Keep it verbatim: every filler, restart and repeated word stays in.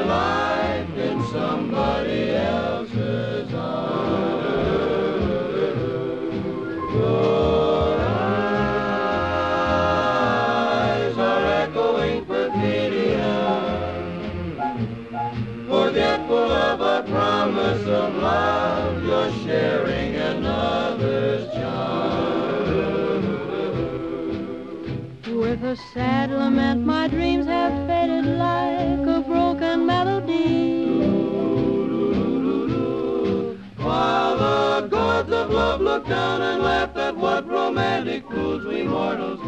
life in somebody else's arms. Your eyes are echoing perfidion, forgetful of a promise of love. You're sharing another's charm. With a sad lament, my dreams have faded like a broken melody. While the gods of love look down and laugh at what romantic fools we mortals